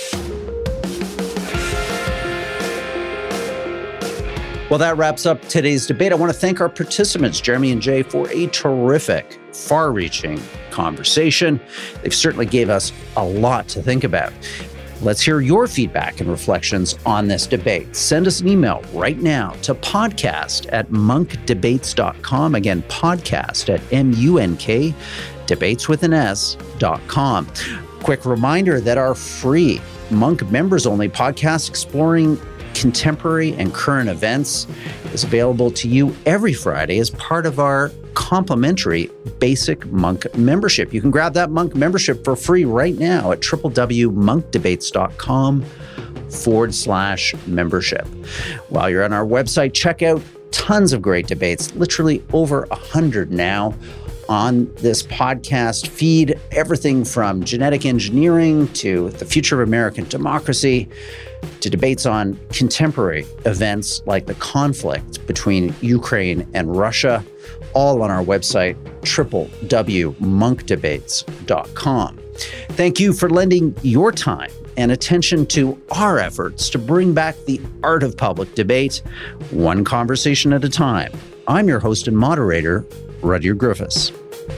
Well, that wraps up today's debate. I want to thank our participants, Jeremy and Jay, for a terrific, far-reaching conversation. They've certainly gave us a lot to think about. Let's hear your feedback and reflections on this debate. Send us an email right now to podcast at munk debates dot com. Again, podcast at M U N K, debates with an S, dot com. Quick reminder that our free Munk members-only podcast exploring contemporary and current events is available to you every Friday as part of our complimentary basic Munk membership. You can grab that Munk membership for free right now at www.munk-debates.com forward slash membership. While you're on our website, check out tons of great debates, literally over a hundred now on this podcast feed, everything from genetic engineering to the future of American democracy to debates on contemporary events like the conflict between Ukraine and Russia, all on our website, w w w dot munk debates dot com. Thank you for lending your time and attention to our efforts to bring back the art of public debate, one conversation at a time. I'm your host and moderator, Rudyard Griffiths.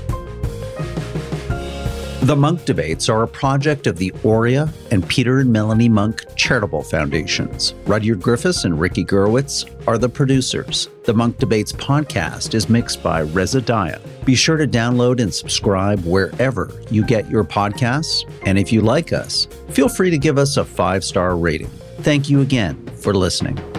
The Munk Debates are a project of the Aurea and Peter and Melanie Munk Charitable Foundations. Rudyard Griffiths and Ricky Gurwitz are the producers. The Munk Debates podcast is mixed by Reza Daya. Be sure to download and subscribe wherever you get your podcasts. And if you like us, feel free to give us a five-star rating. Thank you again for listening.